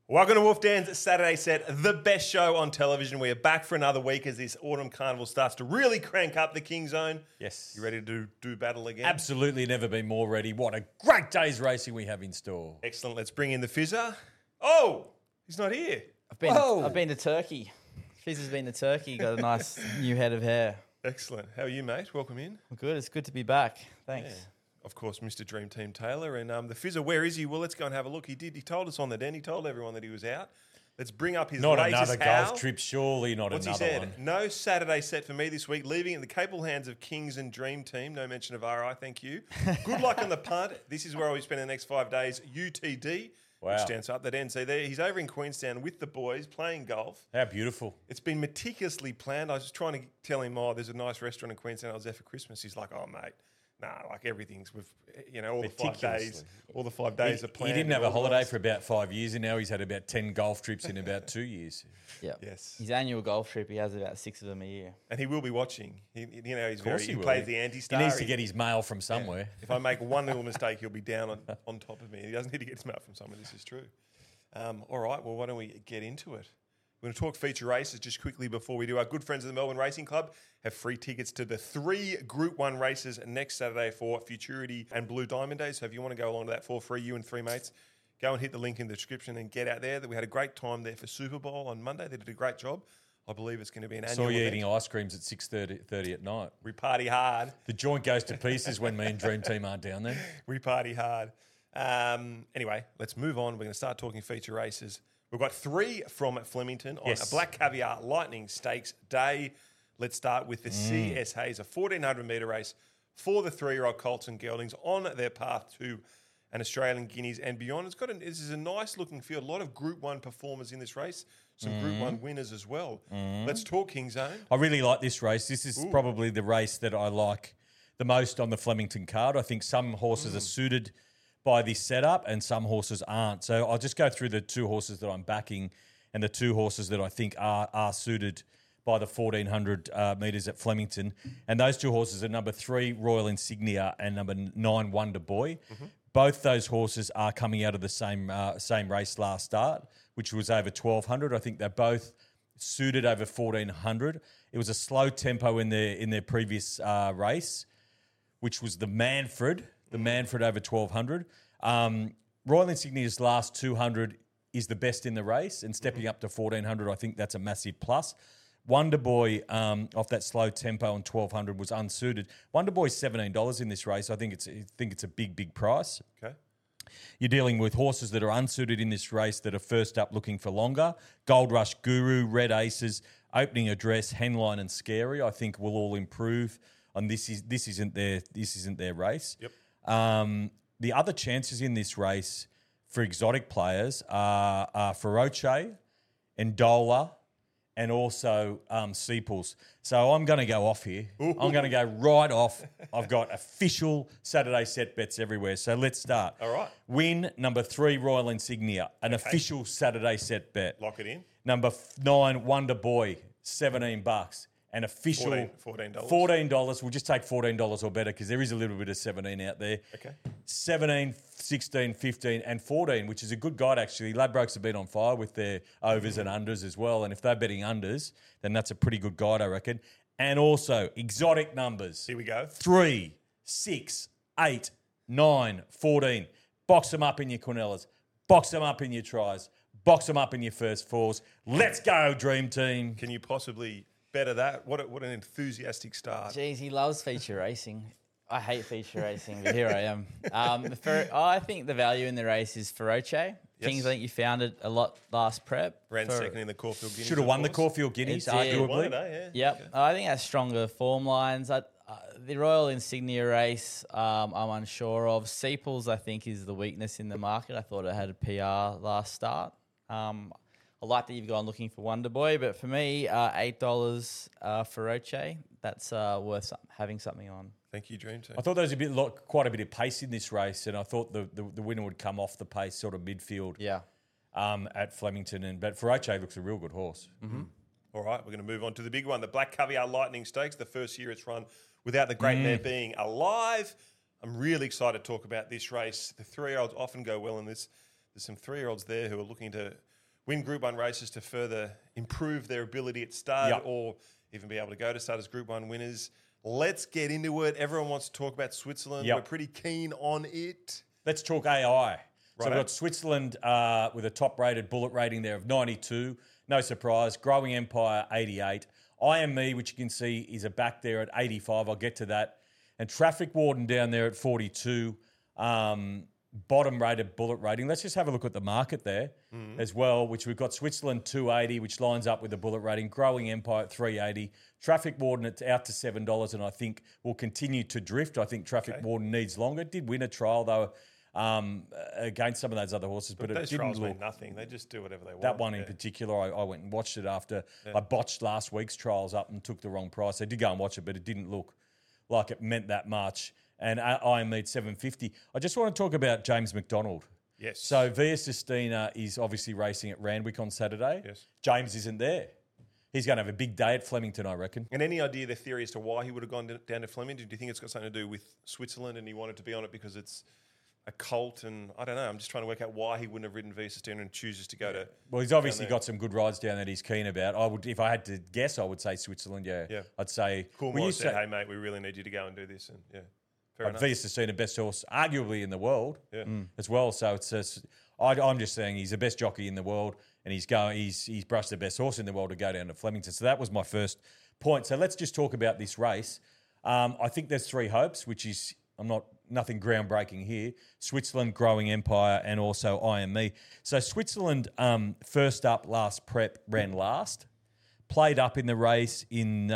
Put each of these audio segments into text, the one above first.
Welcome to Wolf Dan's Saturday Set, the best show on television. We are back for another week as this autumn carnival starts to really crank up the King Zone. Yes. You ready to do battle again? Absolutely never been more ready. What a great day's racing we have in store. Excellent. Let's bring in the Fizzer. Oh, he's not here. I've been to Turkey. Fizz has been to Turkey. Got a nice new head of hair. Excellent. How are you, mate? Welcome in. Good. It's good to be back. Thanks. Yeah. Of course, Mr. Dream Team Taylor. And the Fizzer, where is he? Well, let's go and have a look. He told us on the den. He told everyone that he was out. Let's bring up his Not latest another howl. golf trip, surely not What's another he said? one. No Saturday set for me this week, leaving it in the capable hands of Kings and Dream Team. No mention of RI, thank you. Good luck on the punt. This is where I'll be spending the next 5 days. UTD, Wow. which stands up that end. So there, he's over in Queenstown with the boys playing golf. How beautiful. It's been meticulously planned. I was just trying to tell him, there's a nice restaurant in Queenstown. I was there for Christmas. He's like, mate. Nah, like everything's with, all the 5 days. All the 5 days are planned. He didn't have a holiday for about 5 years, and now he's had about 10 golf trips in about 2 years. Yeah. Yes. His annual golf trip, he has about 6 of them a year. And he will be watching. He He plays the anti-star. He needs to get his mail from somewhere. If I make one little mistake, he'll be down on top of me. He doesn't need to get his mouth from somewhere. This is true. All right, well, why don't we get into it? We're going to talk feature races just quickly before we do. Our good friends of the Melbourne Racing Club have free tickets to the 3 Group 1 races next Saturday for Futurity and Blue Diamond Days. So if you want to go along to that for free, you and 3 mates, go and hit the link in the description and get out there. We had a great time there for Super Bowl on Monday. They did a great job. I believe it's going to be an annual Saw you event. eating ice creams at 6:30 at night. We party hard. The joint goes to pieces when me and Dream Team aren't down there. We party hard. Anyway, let's move on. We're going to start talking feature races. We've got 3 from Flemington on a Black Caviar Lightning Stakes day. Let's start with the CS Hayes, a 1,400-metre race for the 3-year-old Colts and Geldings on their path to an Australian Guineas and beyond. This is a nice-looking field. A lot of Group 1 performers in this race, some Group 1 winners as well. Let's talk King Zone. I really like this race. This is probably the race that I like the most on the Flemington card. I think some horses are suited by this setup and some horses aren't. So I'll just go through the 2 horses that I'm backing and the 2 horses that I think are suited by the 1,400 metres at Flemington. And those 2 horses are number 3, Royal Insignia, and number 9, Wonder Boy. Both those horses are coming out of the same race last start, which was over 1,200. I think they're both suited over 1,400. It was a slow tempo in their previous race, which was the Manfred over 1,200. Royal Insignia's last 200 is the best in the race, and stepping up to 1,400, I think that's a massive plus. Wonder Boy, off that slow tempo on 1,200, was unsuited. Wonder Boy's $17 in this race. I think it's a big price. Okay. You're dealing with horses that are unsuited in this race that are first up looking for longer. Gold Rush Guru, Red Aces, Opening Address, Henline, and Scary, I think will all improve. And this isn't their race. Yep. The other chances in this race for exotic players are Feroce, Endola, and also Seeples. So I'm going to go off here. Ooh. I'm going to go right off. I've got official Saturday set bets everywhere. So let's start. All right. Win number 3, Royal Insignia, an official Saturday set bet. Lock it in. Number 9, Wonder Boy, $17. An official $14. $14. We'll just take $14 or better because there is a little bit of 17 out there. Okay. 17, 16, 15, and 14, which is a good guide, actually. Ladbrokes have been on fire with their overs and unders as well. And if they're betting unders, then that's a pretty good guide, I reckon. And also, exotic numbers. Here we go. 3, 6, 8, 9, 14. Box them up in your Cornellas. Box them up in your tries. Box them up in your first fours. Let's go, Dream Team. Can you possibly better that? What an enthusiastic start. Jeez, he loves feature racing. I hate feature racing, but here I am. I think the value in the race is Feroce. Kings, I think you found it a lot last prep. Ran second in the Caulfield Guineas. Should have won the Caulfield Guineas, It did. arguably. Won it, eh? Yeah. Yep. Okay. I think that's stronger form lines. The Royal Insignia race, I'm unsure of. Seeples, I think, is the weakness in the market. I thought it had a PR last start. I like that you've gone looking for Wonder Boy, but for me, $8 Feroce, that's worth having something on. Thank you, Dream Team. I thought there was quite a bit of pace in this race, and I thought the winner would come off the pace, sort of midfield. Yeah. At Flemington, but Feroce looks a real good horse. Mm-hmm. All right, we're going to move on to the big one, the Black Caviar Lightning Stakes, the first year it's run without the Great Mare being alive. I'm really excited to talk about this race. The 3-year-olds often go well in this. There's some 3-year-olds there who are looking to win Group 1 races to further improve their ability at stud Yep. or even be able to go to stud as Group 1 winners. Let's get into it. Everyone wants to talk about Switzerland. Yep. We're pretty keen on it. Let's talk AI. So Righto. we've got Switzerland with a top-rated bullet rating there of 92. No surprise. Growing Empire, 88. IME, which you can see, is a back there at 85. I'll get to that. And Traffic Warden down there at 42. Bottom-rated bullet rating. Let's just have a look at the market there as well, which we've got Switzerland 280, which lines up with the bullet rating. Growing Empire at 380. Traffic Warden it's out to $7, and I think will continue to drift. I think Traffic Warden needs longer. Did win a trial though against some of those other horses, but it Those didn't trials look. mean nothing. They just do whatever they want. That one in Yeah. particular, I went and watched it after I botched last week's trials up and took the wrong price. I did go and watch it, but it didn't look like it meant that much. And I made 750. I just want to talk about James McDonald. Yes. So Via Sistina is obviously racing at Randwick on Saturday. Yes. James isn't there. He's going to have a big day at Flemington, I reckon. And any idea, the theory as to why he would have gone down to Flemington? Do you think it's got something to do with Switzerland and he wanted to be on it because it's a cult? And I don't know. I'm just trying to work out why he wouldn't have ridden Via Sistina and chooses to go to. Well, he's obviously down there. got some good rides down that he's keen about. I would, if I had to guess, I would say Switzerland. Yeah, Yeah. I'd say. Cool. Well, you Said, say hey, mate, we really need you to go and do this. And yeah, fair enough. Via Sistina, best horse, arguably in the world, Yeah. as well. So I'm just saying he's the best jockey in the world, and he's brushed the best horse in the world to go down to Flemington. So that was my first point. So let's just talk about this race. I think there's three hopes, which is nothing groundbreaking here. Switzerland, Growing Empire, and also IME. So Switzerland, first up last prep, ran last, played up in the race and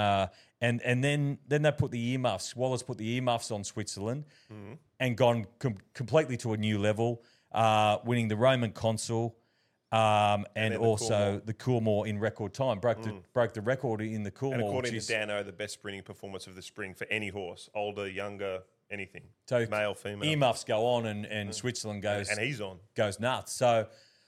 then they put the earmuffs. Wallace put the earmuffs on Switzerland and gone completely to a new level, winning the Roman Consul and then the also the Coolmore in record time. Broke the record in the Coolmore. And according which to is, Dano, the best sprinting performance of the spring for any horse, older, younger, anything. so male, female. earmuffs go on and Switzerland goes And he's on. goes nuts. So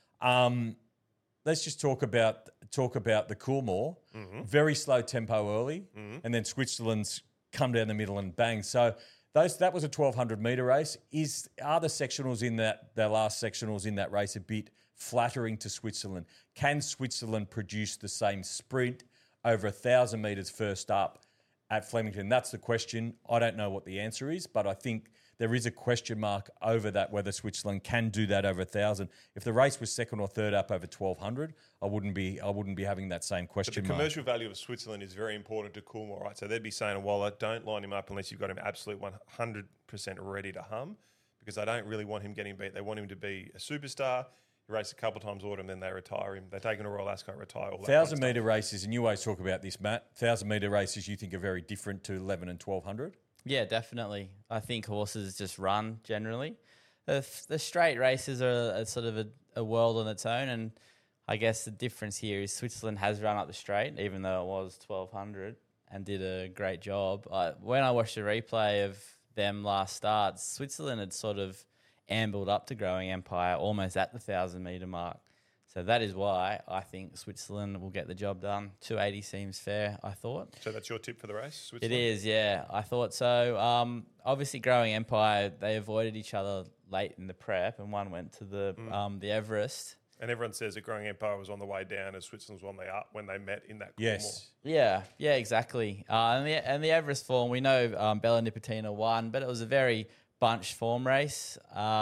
let's just talk about the Coolmore. Very slow tempo early, and then Switzerland's come down the middle and bang. So that was a 1,200 metre race. Are the sectionals in the last sectionals in that race a bit flattering to Switzerland? Can Switzerland produce the same sprint over 1,000 metres first up at Flemington? That's the question. I don't know what the answer is, but I think there is a question mark over that, whether Switzerland can do that over 1,000. If the race was second or third up over 1,200, I wouldn't be having that same But the question mark. commercial value of Switzerland is very important to Coolmore, right? So they'd be saying, well, don't line him up unless you've got him absolute 100% ready to hum, because they don't really want him getting beat. They want him to be a superstar. He races a couple of times autumn, then they retire him. They take him to Royal Ascot, retire all that. 1,000 metre races, and you always talk about this, Matt. 1,000 metre races you think are very different to 11 and 1,200? Yeah, definitely. I think horses just run generally. The straight races are sort of a world on its own, and I guess the difference here is Switzerland has run up the straight, even though it was 1,200, and did a great job. When I watched a replay of them last start, Switzerland had sort of ambled up to Growing Empire almost at the 1,000 metre mark. So that is why I think Switzerland will get the job done. 280 seems fair, I thought. So that's your tip for the race, It Switzerland? is, yeah. I thought so. Obviously, Growing Empire, they avoided each other late in the prep, and one went to the Everest. And everyone says that Growing Empire was on the way down as Switzerland was on the up when they met in that Coolmore. Yes. Yeah, exactly. And the Everest form, we know Bella Nipotina won, but it was a very bunched form race.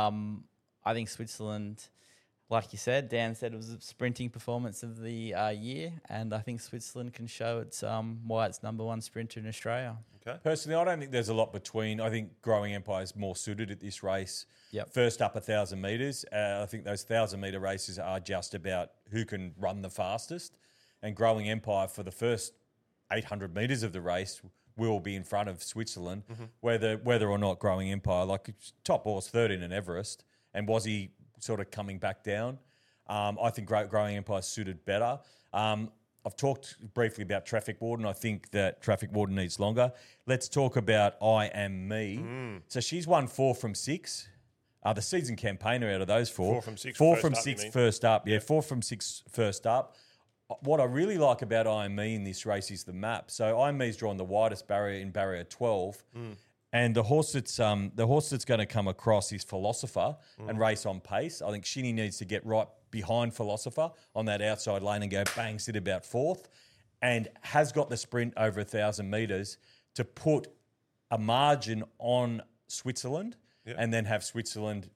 I think Switzerland, like you said, Dan said it was a sprinting performance of the year, and I think Switzerland can show it's why it's number one sprinter in Australia. Okay. Personally, I don't think there's a lot between. I think Growing Empire is more suited at this race. Yep. First up 1,000 metres. I think those 1,000 metre races are just about who can run the fastest. And Growing Empire for the first 800 metres of the race will be in front of Switzerland, whether or not Growing Empire, like top horse, third in an Everest, and was he sort of coming back down? I think Growing Empire suited better. I've talked briefly about Traffic Warden. I think that Traffic Warden needs longer. Let's talk about I Am Me. So she's won 4 from 6. The season campaigner out of those 4. 4 from 6 4 first from up, you 6 mean? first up. Yeah, 4 from 6 first up. What I really like about I Am Me in this race is the map. So I Am Me's drawn the widest barrier in barrier 12. And the horse that's going to come across is Philosopher and race on pace. I think Shinny needs to get right behind Philosopher on that outside lane and go bang, sit about fourth, and has got the sprint over 1,000 metres to put a margin on Switzerland and then have Switzerland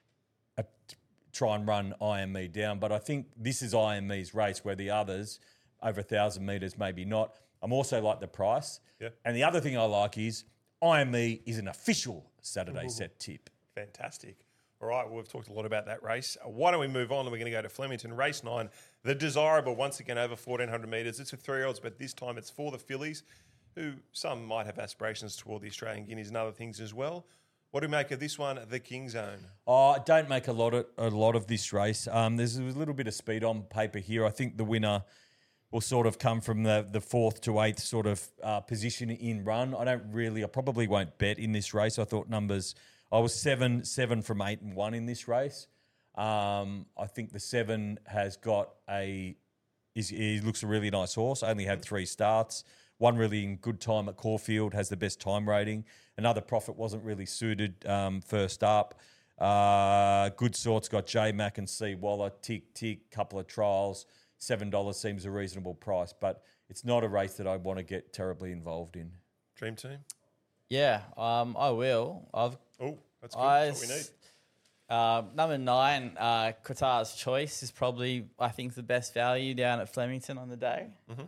try and run IME down. But I think this is IME's race where the others over 1,000 metres maybe not. I'm also like the price. Yeah. And the other thing I like is IME is an official Saturday set tip. Fantastic. All right, well, we've talked a lot about that race. Why don't we move on and we're going to go to Flemington, race 9. The Desirable, once again, over 1,400 metres. It's for 3-year-olds, but this time it's for the fillies, who some might have aspirations toward the Australian Guineas and other things as well. What do we make of this one, the King's Own? I don't make a lot of this race. There's a little bit of speed on paper here. I think the winner will sort of come from the 4th to 8th sort of position in run. I probably won't bet in this race. I was 7 from 8 and 1 in this race. I think the 7 has got he looks a really nice horse. Only had 3 starts. One really in good time at Caulfield, has the best time rating. Another Prophet wasn't really suited first up. Good Sorts got J Mac and C Waller, tick, couple of trials. $7 seems a reasonable price, but it's not a race that I want to get terribly involved in. Dream Team? Yeah, I will. That's good. That's what we need. Number 9, Qatar's Choice is probably, I think, the best value down at Flemington on the day.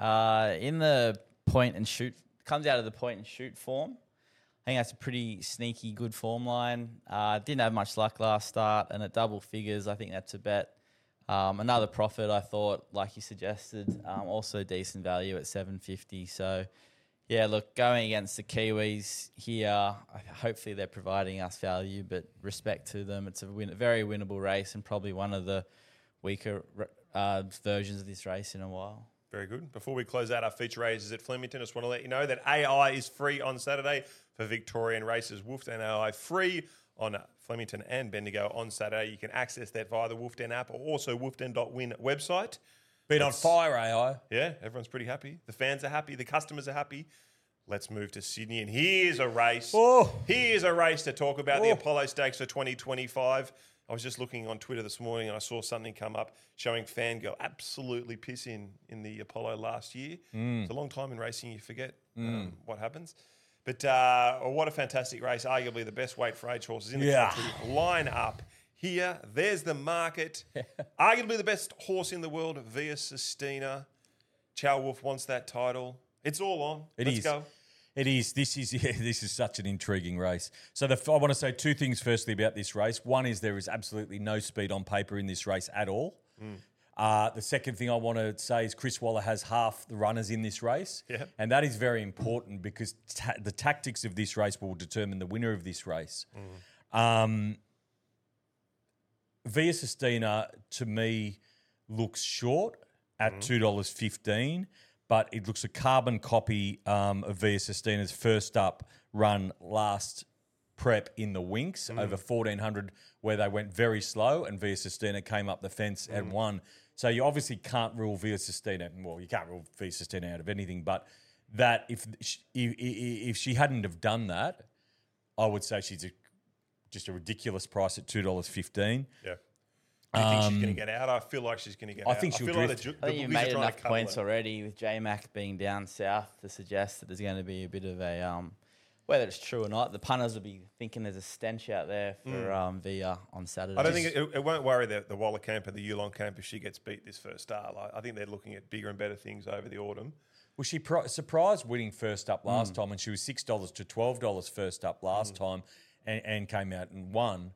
In the point and shoot, comes out of the point and shoot form. I think that's a pretty sneaky good form line. Didn't have much luck last start, and at double figures, I think that's a bet. Another Prophet, I thought, like you suggested, also decent value at $7.50. So, yeah, look, going against the Kiwis here, hopefully they're providing us value, but respect to them. It's a very winnable race and probably one of the weaker versions of this race in a while. Very good. Before we close out our feature races at Flemington, I just want to let you know that AI is free on Saturday for Victorian races. Wolfden AI free on Flemington and Bendigo on Saturday. You can access that via the Wolfden app or also wolfden.win website. Been on fire, AI. Yeah, everyone's pretty happy. The fans are happy. The customers are happy. Let's move to Sydney. And here's a race. Here's a race to talk about, the Apollo Stakes for 2025. I was just looking on Twitter this morning and I saw something come up showing Fangirl absolutely piss in the Apollo last year. It's a long time in racing. You forget what happens. But what a fantastic race. Arguably the best weight for age horses in the country. Line up here. There's the market. Arguably the best horse in the world, Via Sistina. Chow Wolf wants that title. It's all on. Let's go. It is. This is such an intriguing race. So I want to say 2 things firstly about this race. One is there is absolutely no speed on paper in this race at all. The second thing I want to say is Chris Waller has half the runners in this race. Yeah. And that is very important because the tactics of this race will determine the winner of this race. Via Sistina, to me, looks short at $2.15. But it looks a carbon copy of Via Sistina's first up run last prep in the Winx over 1,400, where they went very slow and Via Sistina came up the fence and won. So you obviously can't rule Via Sistina. Well, you can't rule Via Sistina out of anything, but that if she hadn't have done that, I would say she's just a ridiculous price at $2.15. Yeah. Do you think she's going to get out? I feel like she's going to get out. I think she'll drift. I think you made enough points already with J-Mac being down south to suggest that there's going to be a bit of a, whether it's true or not, the punters will be thinking there's a stench out there for Via on Saturday. I don't think it won't worry the Waller camp and the Yulong camp if she gets beat this first start. I think they're looking at bigger and better things over the autumn. Well, she surprised winning first up last time, and she was $6 to $12 first up last time and came out and won.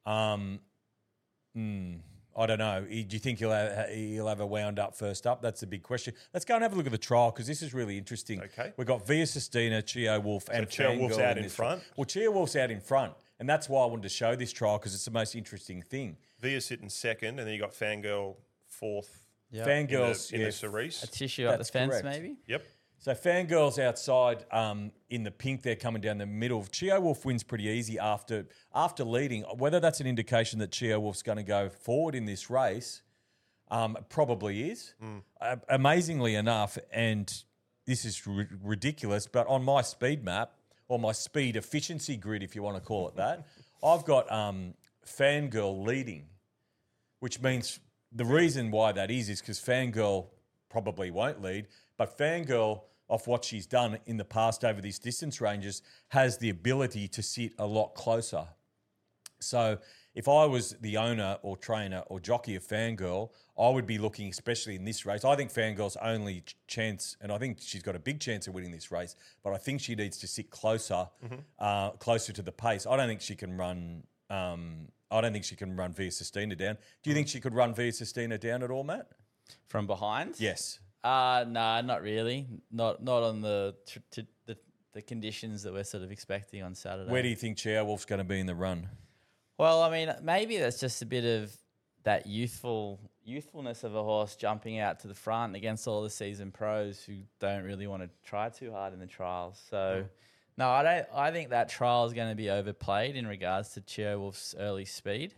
I don't know. Do you think he'll have a wound up first up? That's the big question. Let's go and have a look at the trial because this is really interesting. Okay. We've got Via Sistina, Chio Wolf, and Chio Wolf's out in front? Well, Chio Wolf's out in front, and that's why I wanted to show this trial because it's the most interesting thing. Via's sitting second, and then you got Fangirl fourth. Yep. Fangirl's in the Cerise. A tissue up the fence, correct. maybe? Yep. So Fangirl's outside in the pink there coming down the middle. Chio Wolf wins pretty easy after leading. Whether that's an indication that Chio Wolf's going to go forward in this race, probably is. Amazingly enough, and this is ridiculous, but on my speed map, or my speed efficiency grid, if you want to call it that, I've got Fangirl leading, which means the reason why that is because Fangirl probably won't lead, but Fangirl, off what she's done in the past over these distance ranges, has the ability to sit a lot closer. So if I was the owner or trainer or jockey of Fangirl, I would be looking, especially in this race. I think Fangirl's only chance, and I think she's got a big chance of winning this race, but I think she needs to sit closer, closer to the pace. I don't think she can run. I don't think she can run Via Sistina down. Do you think she could run Via Sistina down at all, Matt? From behind? Yes. No, not really. Not on the conditions that we're sort of expecting on Saturday. Where do you think Chow Wolf's going to be in the run? Well, I mean, maybe that's just a bit of that youthfulness of a horse jumping out to the front against all the seasoned pros who don't really want to try too hard in the trials. So, no, I don't. I think that trial is going to be overplayed in regards to Chow Wolf's early speed.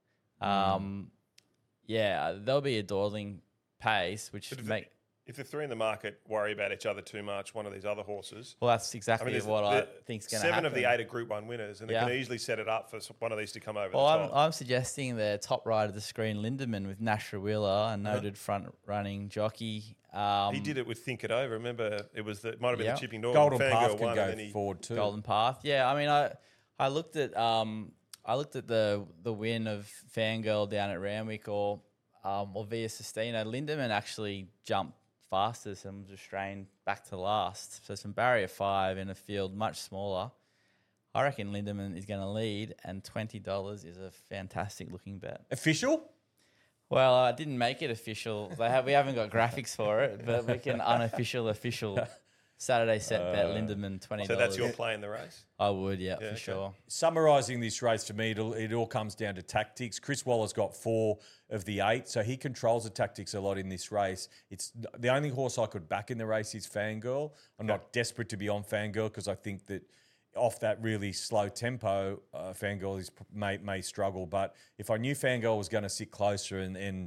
Yeah, there'll be a dawdling pace, which If the three in the market worry about each other too much, one of these other horses. Well, that's exactly what I think is going to happen. 7 of the 8 are Group 1 winners, and they can easily set it up for one of these to come over the top. I'm suggesting the top right of the screen, Lindemann, with Nashra Wheeler, a noted front-running jockey. He did it with Think It Over. Remember, it might have been the Chipping Norton. Golden Path can go forward too. Golden Path, yeah. I mean, I looked at the win of Fangirl down at Randwick or Via Sistina. Lindemann actually jumped fastest and was restrained back to last. So some barrier 5 in a field much smaller. I reckon Lindemann is going to lead, and $20 is a fantastic looking bet. Official? Well, I didn't make it official. We haven't got graphics for it, but we can official Saturday set bet Lindemann $20. So that's your play in the race? I would, for sure. Summarising this race for me, it all comes down to tactics. Chris Waller's got 4 of the 8, so he controls the tactics a lot in this race. It's the only horse I could back in the race is Fangirl. I'm not desperate to be on Fangirl because I think that off that really slow tempo, Fangirl may struggle. But if I knew Fangirl was going to sit closer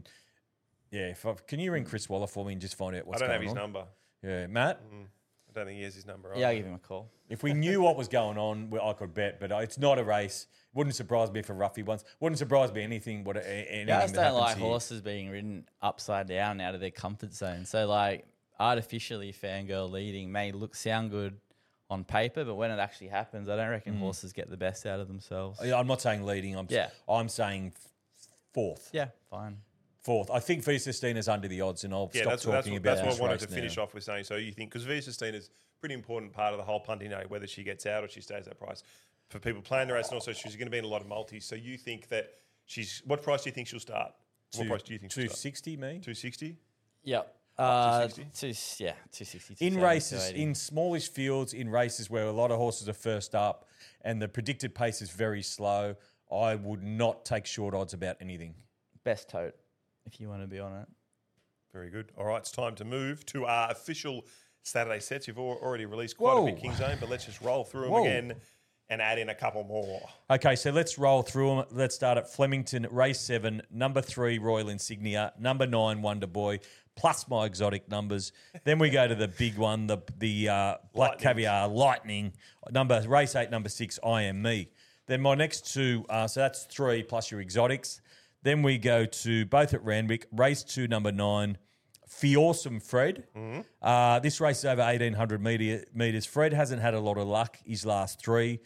can you ring Chris Waller for me and just find out what's going on? I don't have his number. Yeah, Matt? I don't think he has his number. Yeah, I'll give him a call. If we knew what was going on, I could bet, but it's not a race. Wouldn't surprise me if a roughie once. Wouldn't surprise me anything. I just don't like horses being ridden upside down out of their comfort zone. So, artificially Fangirl leading may sound good on paper, but when it actually happens, I don't reckon horses get the best out of themselves. I'm not saying leading. I'm saying 4th. Yeah, fine. 4th. I think Via Sistina's under the odds, and I'll stop talking about that's what I wanted to now. finish off with saying. So you think, because Via Sistina's a pretty important part of the whole punting day, whether she gets out or she stays that price. For people playing the race, and also she's going to be in a lot of multis. So you think that what price do you think she'll start? What price do you think she'll start? 260, me? 260? Yep. 260? 260. In races, in smallish fields, in races where a lot of horses are first up and the predicted pace is very slow, I would not take short odds about anything. Best tote, if you want to be on it. Very good. All right, it's time to move to our official Saturday sets. You've already released quite a bit, King's Own, but let's just roll through them again and add in a couple more. Okay, so let's roll through them. Let's start at Flemington, race 7, number 3, Royal Insignia, number 9, Wonder Boy, plus my exotic numbers. Then we go to the big one, the Black Caviar Lightning, race 8, number 6, I Am Me. Then my next 2, so that's 3 plus your exotics. Then we go to both at Randwick, race 2, number 9, Fearsome Fred. This race is over 1,800 metres. Fred hasn't had a lot of luck his last 3.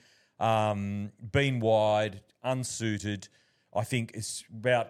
Been wide, unsuited. I think it's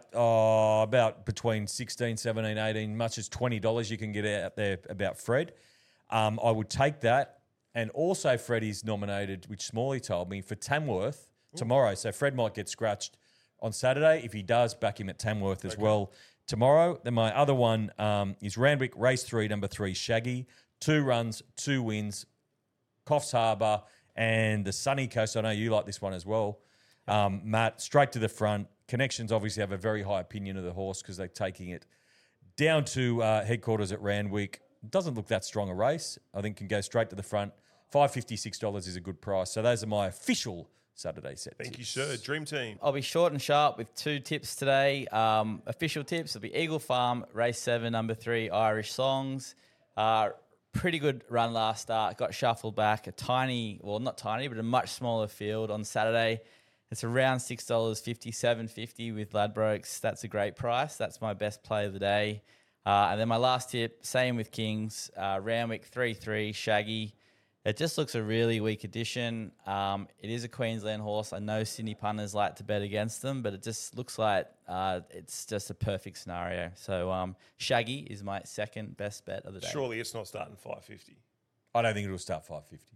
about between 16, 17, 18, much as $20 you can get out there about Fred. I would take that. And also Fred is nominated, which Smalley told me, for Tamworth tomorrow. So Fred might get scratched on Saturday. If he does, back him at Tamworth as well tomorrow. Then my other one is Randwick, race 3, number 3, Shaggy. 2 runs, 2 wins, Coffs Harbour and the Sunny Coast. I know you like this one as well. Matt, straight to the front. Connections obviously have a very high opinion of the horse because they're taking it down to headquarters at Randwick. Doesn't look that strong a race. I think can go straight to the front. $556 is a good price. So those are my official Saturday set. Thank you, sir. Dream Team. I'll be short and sharp with 2 tips today. Official tips will be Eagle Farm, race 7, number 3, Irish Songs. pretty good run last start. Got shuffled back not tiny, but a much smaller field on Saturday. It's around $6.50, $7.50 with Ladbrokes. That's a great price. That's my best play of the day. And then my last tip, same with Kings. Randwick 3-3, Shaggy. It just looks a really weak addition. It is a Queensland horse. I know Sydney punters like to bet against them, but it just looks like it's just a perfect scenario. So Shaggy is my second best bet of the day. Surely it's not starting 550. I don't think it'll start 550.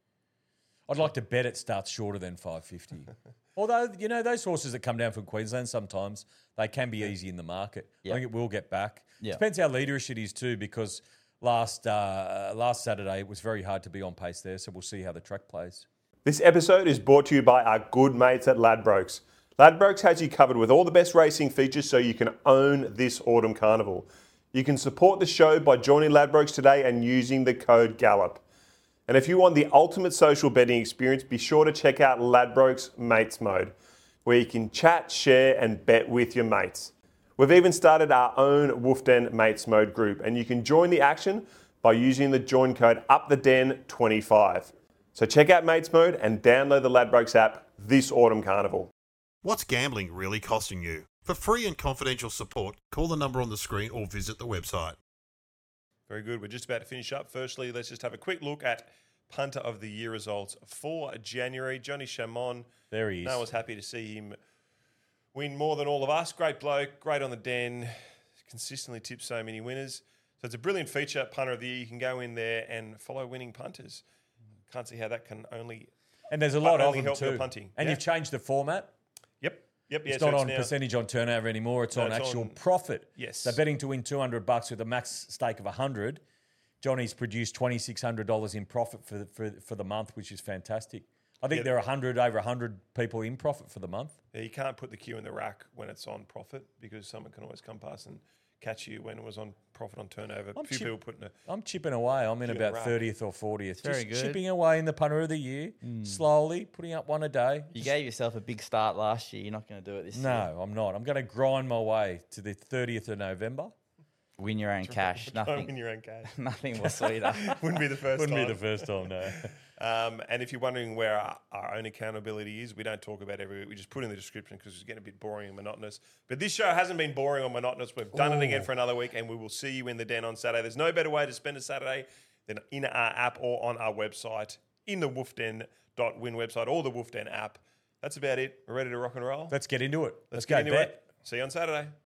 I'd like to bet it starts shorter than 550. Although, those horses that come down from Queensland sometimes, they can be easy in the market. Yep. I think it will get back. Yep. Depends how leaderish it is too, because last Saturday it was very hard to be on pace there, so we'll see how the track plays. This episode is brought to you by our good mates at Ladbrokes. Ladbrokes has you covered with all the best racing features so you can own this autumn carnival. You can support the show by joining Ladbrokes today and using the code GALLOP. And if you want the ultimate social betting experience, be sure to check out Ladbrokes Mates Mode, where you can chat, share and bet with your mates. We've even started our own Wolf Den Mates Mode group, and you can join the action by using the join code UPTHEDEN25. So check out Mates Mode and download the Ladbrokes app this autumn carnival. What's gambling really costing you? For free and confidential support, call the number on the screen or visit the website. Very good. We're just about to finish up. Firstly, let's just have a quick look at Punter of the Year results for January. Johnny Chamon. There he is. No one's happy to see him win more than all of us. Great bloke, great on the den, consistently tips so many winners. So it's a brilliant feature, Punter of the Year. You can go in there and follow winning punters. Can't see how that can only And there's a lot of only them help your too. punting. And Yeah. you've changed the format. Yep. It's so not on now- percentage on turnover anymore. It's No, on it's actual on- profit. Yes. So betting to win $200 with a max stake of 100, Johnny's produced $2,600 in profit for the month, which is fantastic. I think there are over 100 people in profit for the month. Yeah, you can't put the cue in the rack when it's on profit because someone can always come past and catch you when it was on profit on turnover. A few people putting I'm chipping away. I'm in Cue in about the rack. 30th or 40th. Very Just good. chipping away in the punter of the year, slowly, putting up one a day. You gave yourself a big start last year. You're not going to do it this year. No, I'm not. I'm going to grind my way to the 30th of November. Win your own cash. Try and win Nothing. your own cash. Nothing was sweeter. Wouldn't be the first Wouldn't time. be the first time, no. And if you're wondering where our own accountability is, we don't talk about every week. We just put it in the description because it's getting a bit boring and monotonous. But this show hasn't been boring or monotonous. We've done it again for another week, and we will see you in the den on Saturday. There's no better way to spend a Saturday than in our app or on our website, in the wolfden.win website or the Wolfden app. That's about it. We're ready to rock and roll. Let's get into it. Let's go, get into bet. it. See you on Saturday.